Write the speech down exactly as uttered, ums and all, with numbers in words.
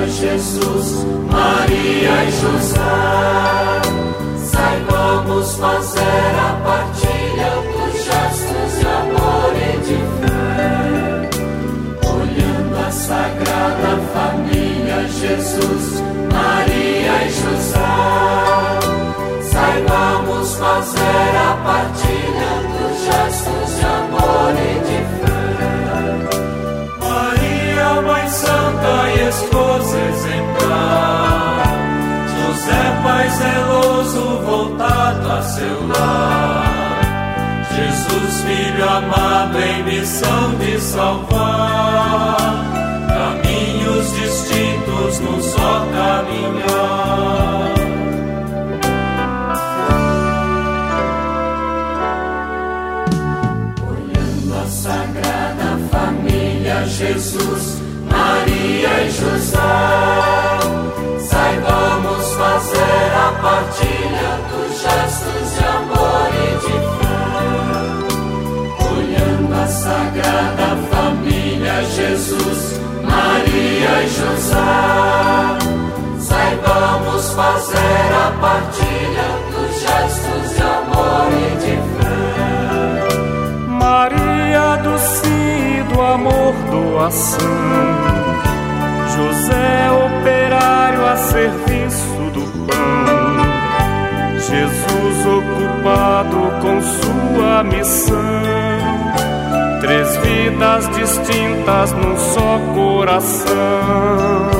Jesus, Maria e José, saibamos fazer a partilha dos gestos de amor e de fé. Olhando a Sagrada Família, Jesus, Maria e José, saibamos fazer a partilha dos gestos de amor e de fé. Maria, Mãe Santa e Esposa exemplar, José, Pai zeloso voltado a seu lar, Jesus, Filho amado em missão de salvar, caminhos distintos num só caminhar. Olhando a Sagrada Família, Jesus, Maria e José, saibamos fazer a partilha dos gestos de amor e de fé. Olhando a Sagrada Família, Jesus, Maria e José, saibamos fazer a partilha dos gestos de amor e de fé. Maria do sim, do amor, doação, José, operário a serviço do pão, Jesus ocupado com sua missão, três vidas distintas num só coração.